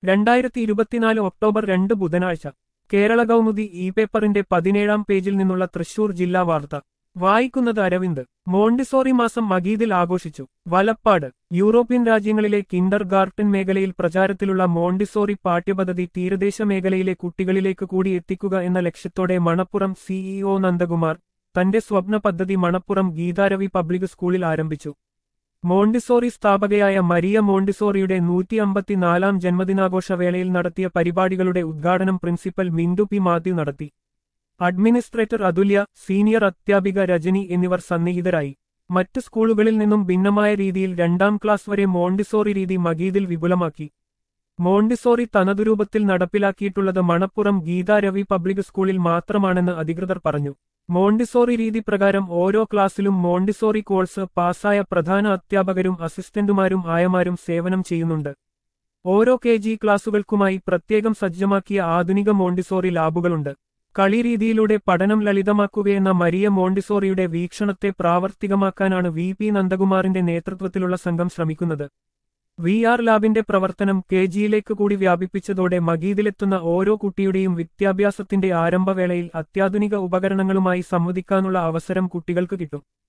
2024 October 2 ബുധനാഴ്ച Kerala Kaumudi E പേപ്പറിന്റെ 17-ാം പേജിൽ നിന്നുള്ള തൃശൂർ ജില്ലാ വാർത്ത വായിക്കുന്നത് അരവിന്ദ്. മോണ്ടിസോറി മാസം മഗീദിൽ ആഘോഷിച്ചു. വലപ്പാട്. യൂറോപ്യൻ രാജ്യങ്ങളിലെ കിൻഡർ ഗാർട്ടൻ മേഖലയിൽ പ്രചാരത്തിലുള്ള മോണ്ടിസോറി പാഠ്യപദ്ധതി തീരദേശ മേഖലയിലെ കുട്ടികളിലേക്ക് കൂടി എത്തിക്കുക എന്ന ലക്ഷ്യത്തോടെ മണപ്പുറം സിഇഒ നന്ദകുമാർ തന്റെ സ്വപ്ന പദ്ധതി മണപ്പുറം ഗീതാരവി പബ്ലിക് സ്കൂളിൽ ആരംഭിച്ചു. മോണ്ടിസോറി സ്ഥാപകയായ മരിയ മോണ്ടിസോറിയുടെ 154-ാം ജന്മദിനാഘോഷവേളയിൽ നടത്തിയ പരിപാടികളുടെ ഉദ്ഘാടനം പ്രിൻസിപ്പൽ മിന്ദു പി മാത്യു നടത്തി. അഡ്മിനിസ്ട്രേറ്റർ അതുല്യ, സീനിയർ അധ്യാപിക രജനി എന്നിവർ സന്നിഹിതരായി. മറ്റ് സ്കൂളുകളിൽ നിന്നും ഭിന്നമായ രീതിയിൽ 2ാം ക്ലാസ് വരെ മോണ്ടിസോറി രീതി മഗീദിൽ വിപുലമാക്കി. മോണ്ടിസോറി തനതുരൂപത്തിൽ നടപ്പിലാക്കിയിട്ടുള്ളത് മണപ്പുറം ഗീതാരവി പബ്ലിക് സ്കൂളിൽ മാത്രമാണെന്ന് അധികൃതർ പറഞ്ഞു. മോണ്ടിസോറി രീതി പ്രകാരം ഓരോ ക്ലാസ്സിലും മോണ്ടിസോറി കോഴ്സ് പാസ്സായ പ്രധാന അധ്യാപകരും അസിസ്റ്റന്റുമാരും ആയമാരും സേവനം ചെയ്യുന്നുണ്ട്. ഓരോ KG ക്ലാസുകൾക്കുമായി പ്രത്യേകം സജ്ജമാക്കിയ ആധുനിക മോണ്ടിസോറി ലാബുകളുണ്ട്. കളി രീതിയിലൂടെ പഠനം ലളിതമാക്കുകയെന്ന മരിയ മോണ്ടിസോറിയുടെ വീക്ഷണത്തെ പ്രാവർത്തികമാക്കാനാണ് VP നന്ദകുമാറിന്റെ നേതൃത്വത്തിലുള്ള സംഘം ശ്രമിക്കുന്നത്. VR ലാബിന്റെ പ്രവർത്തനം KGയിലേക്ക് കൂടി വ്യാപിപ്പിച്ചതോടെ മഗീദിലെത്തുന്ന ഓരോ കുട്ടിയുടെയും വിദ്യാഭ്യാസത്തിന്റെ ആരംഭവേളയിൽ അത്യാധുനിക ഉപകരണങ്ങളുമായി സംവദിക്കാനുള്ള അവസരം കുട്ടികൾക്ക് കിട്ടും.